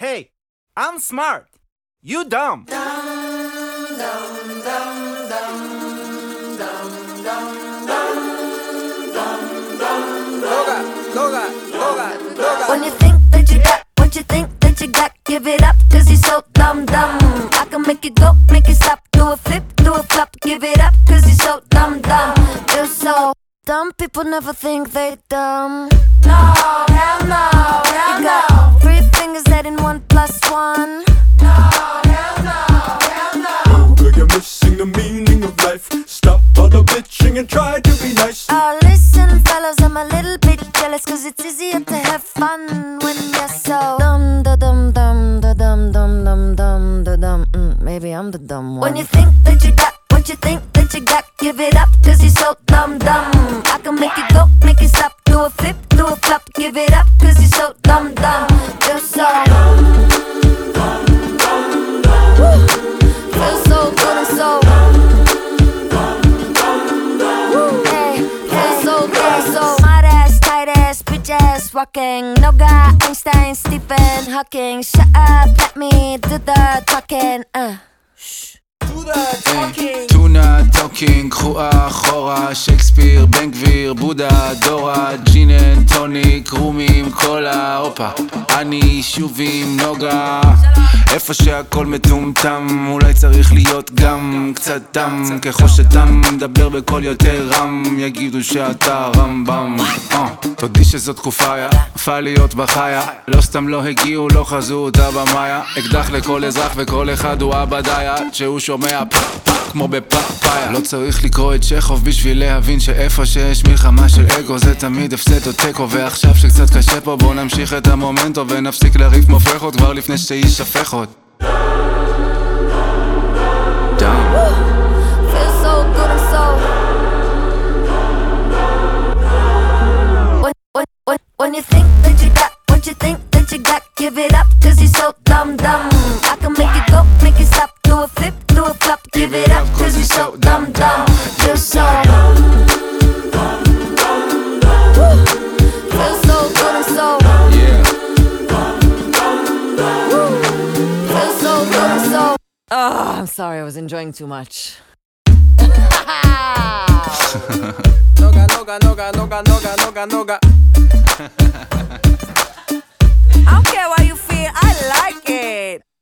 Hey, I'm smart. You dumb. When you think that you got what you think that you got, give it up, cause you're so dumb. I can make it go, make it stop, do a flip, do a flop, give it up, cause you're so dumb. You're so dumb, people never think they dumb. No, hell no, hell You no. got 3 fingers adding 1 plus 1. No, hell no, hell no. Girl, you're missing the meaning of life. Stop all the bitching and try to be nice. Oh, listen, fellas, I'm a little bit jealous, cause it's easier to have fun when you're so dumb, da dum dum, da dum dum dum dum, da dum. Maybe I'm the dumb one. When you think that you got what you think that you got, give it up, cause you're so dumb. I can make it go, make it stop, do a flip, do a flop, give it up, cause you're so dumb. You're so Woo. Feel so good and so Hey, feel so good and so smart ass, tight ass, bitch ass, rocking. No guy, Einstein, Stephen Hawking. Shut up, let me do the talking. טונה, טוקינג, קחו אחורה, שייקספיר, בן גביר, בודה, דורה, ג'ינן, טוניק, רומים, קולה, הופה, אני שוב עם נוגה. איפה שהכל מטומטם, אולי צריך להיות גם קצת דם. ככל שדם מדבר בקול יותר רם, יגידו שאתה רמב"ם. תודי שזאת תקופה יפה להיות בחיה, לא סתם לא הגיעו, לא חזו אותה במאיה. אקדח לכל אזרח וכל אחד הוא הבדיה, שהוא שומע כמו בפאפאיה. לא צריך לקרוא את שכוב בשביל להבין שאיפה שיש מלחמה של אגו זה תמיד הפסד או טקו. ועכשיו שקצת קשה פה בוא נמשיך את המומנטו ונפסיק לריב כמו פרחות כבר לפני שיישפך עוד. Feel so good and so When you think that you got what you think that you got, give it up, cause you're so dumb. I can make it go, make it stop, do a flip, do a flop, give it up, cause you're so dumb. You're so Woo. Feel so good and so Woo. Feel so good and so Oh, I'm sorry, I was enjoying too much. Noga. I don't care how you feel, I like it.